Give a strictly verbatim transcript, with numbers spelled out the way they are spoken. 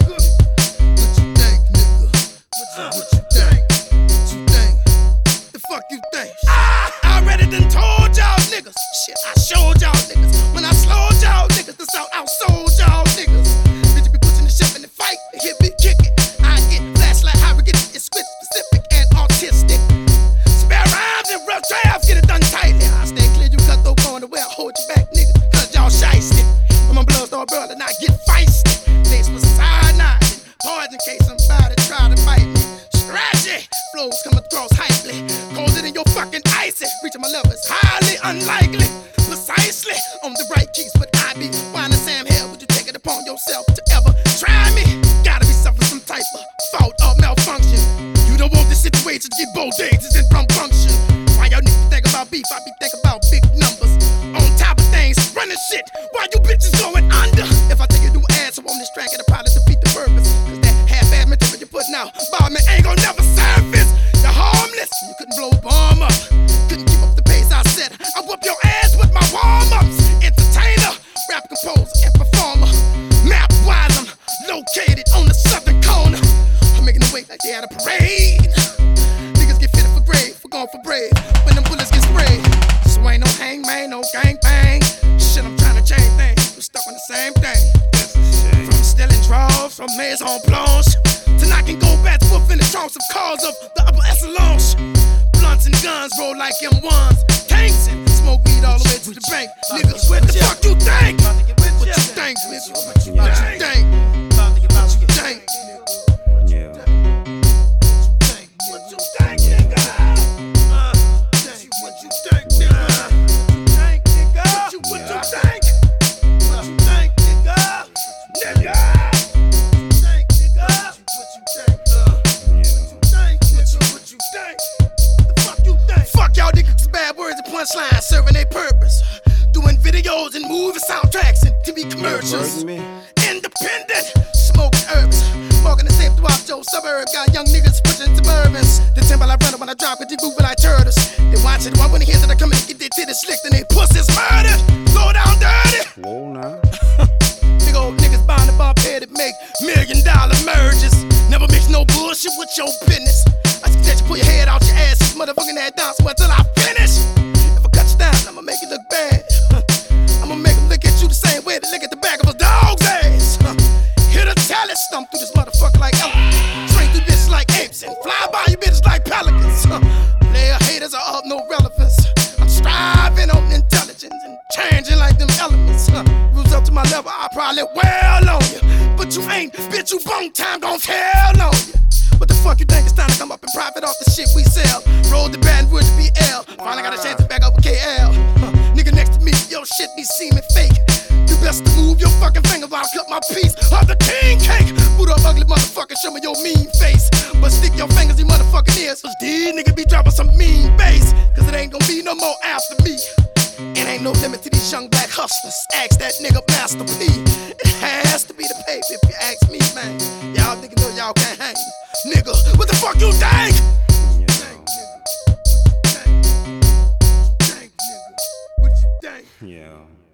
nigga? What you think, nigga? What you, what you think? What you think? The fuck you think? Ah, I already done told y'all niggas. Shit, I showed y'all niggas. When I slowed y'all niggas, the South outsold y'all niggas. Bitch, you be pushing the shit in the fight, the hit be kicking. I get flashlight, how we get it, it's with specific and autistic. Spare rhymes and rough drafts, get it done tightly. I stay clear, you cut though going to where I hold you back, nigga. Cause y'all shiesty. When my blood start boiling, I get feisty. Laced with cyanide, poison in case somebody try to fight me. Scratchy, flows come across hypely. Colder than your fucking icy. Reaching my level is highly unlikely. Precisely on the right keys, but I be winding Sam Hill. Would you take it upon yourself to ever try me? Gotta be suffering some type of fault or malfunction. You don't want the situation to get both ages and from function. Why y'all niggas think about beef? I be thinking about big numbers. On top of things, running shit while you bitches going under. If I take a new ass on this track, it'll probably defeat the purpose. Cause that half-ass material you're putting out, Bob, man, ain't gon' never surface. You're harmless, you couldn't blow a bomb up. Couldn't keep up the pace I set. I whoop your ass with my warm-ups. Entertainer, rap composer, and performer. Map-wise, I'm located on the southern corner. I'm making the way like they had a parade. Niggas get fitted for grave, we're going for bread. When them bullets get sprayed. So ain't no hang, man, no gang bang. Shit, I'm trying to change things. We're stuck on the same thing. From stealing draws, from maison blanche, to knocking go back to in the trunks of cars of the upper echelons. Blunts and guns roll like M ones. Tanks and smoke weed all the way to the bank. Niggas, what the fuck you think? What you think, nigga? What you think? What you think? Yeah. What you think, nigga? What you think, nigga? What you think, nigga? What you what you think? What you think, nigga? Nigga. Think, nigga. What you think? What you what you think? The fuck you think? Fuck y'all niggas, bad words and punchlines serving their purpose. Doing videos and movie soundtracks and T V commercials. Independent, smoking herbs. Walking the safe throughout your suburb. Got young niggas pushing suburbans. The temple I run up when I drop, cause they moving like turtles. They watch it, one when they hear that I come and get their titties slicked and they pussies murdered. Go down dirty. Whoa, nah. Big old niggas buying the bump head that make million dollar merges. Never mix no bullshit with your business. I suggest you pull your head out your ass, this motherfucking head down somewhere till I finish. If I cut you down, I'ma make you look bad. I'ma make them look at you the same way they look at the back of a dog's ass. Hit a talent, stump through this motherfucker like elephants. Train through bitches like apes and fly by you bitches like pelicans. Player haters are of no relevance. I'm striving on intelligence and changing like them elements. Rules up to my level, I probably well on you. But you ain't, bitch, you bone time gon' tell on you. What the fuck you think it's time to come up and profit off the shit we sell? Roll the Baton Rouge B L. Finally got a chance to back up with K L. Huh. Nigga next to me, your shit be seeming fake. You best to move your fucking finger while I cut my piece of the king cake. Boot up ugly motherfucker, show me your mean face. But stick your fingers in motherfucking ears, cause these niggas be dropping some mean bass. Cause it ain't gonna be no more after me. And ain't no limit to these young black hustlers. Ask that nigga Master P. It has to be the paper if you ask me, man. Y'all niggas know y'all can't hang. Nigga, what the fuck you think? What you think, nigga? What you think? Yeah.